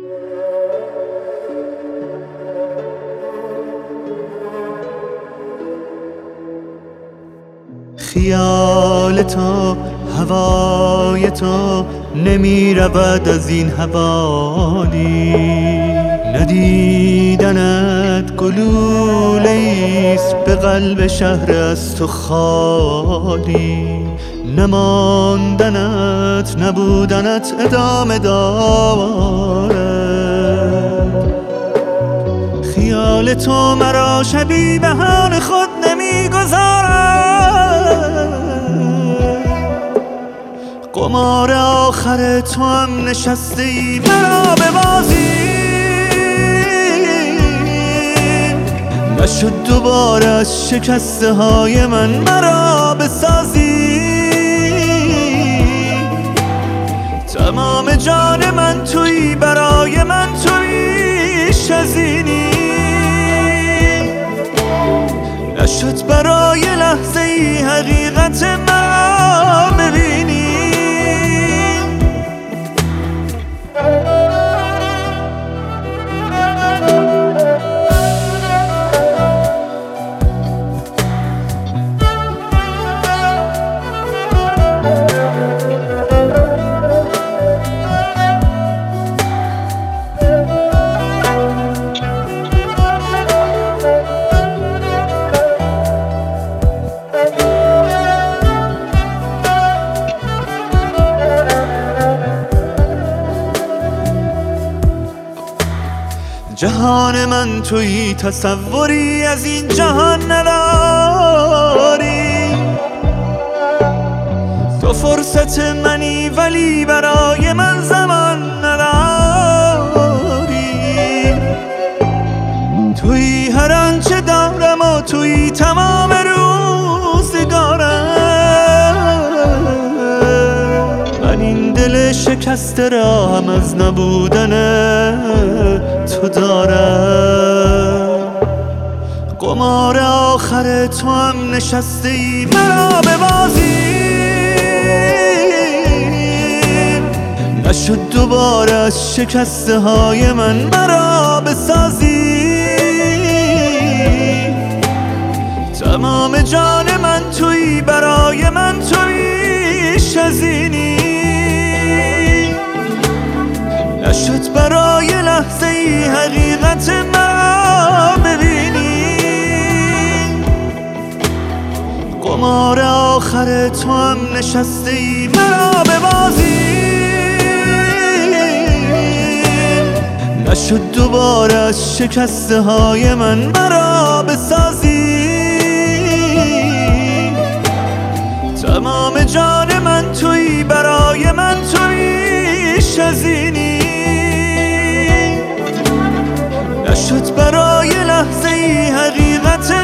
خیال تو، هوای تو نمی رود از این حوالی. ندیدنت گلوله‌ایست به قلب شهر از تو خالی. نماندنت، نبودنت ادامه دارد. خیال تو مرا شبی به حال خود نمیگذارد. قمار آخر تو هم نشسته ای مرا به بازی. نشد دوباره از شکسته های من مرا بسازی. تمام جان من تویی، برای من تویی، شزینی. نشد برای لحظه ای حقیقت مرا ببینی. جهان من تویی، تصوری از این جهان نداری. تو فرصت منی ولی برای من زمان نداری. تویی هر آنچه دارم و تویی تمام روزگارم. من این دل شکسته را هم از نبودن تو دارم. قمار آخر تو هم نشسته ای مرا به بازی. نشد دوباره از شکسته های من مرا بسازی. تمام جان من تویی، برای من تویی، شزینی. نشد برای لحظه ای حقیقت مرا ببینی. قمار آخر تو هم نشسته ای مرا به بازی. نشد دوباره از شکسته های من مرا بسازی. تمام جان من تویی، برای من تویی، شزینی. نشد برای لحظه ای حقیقت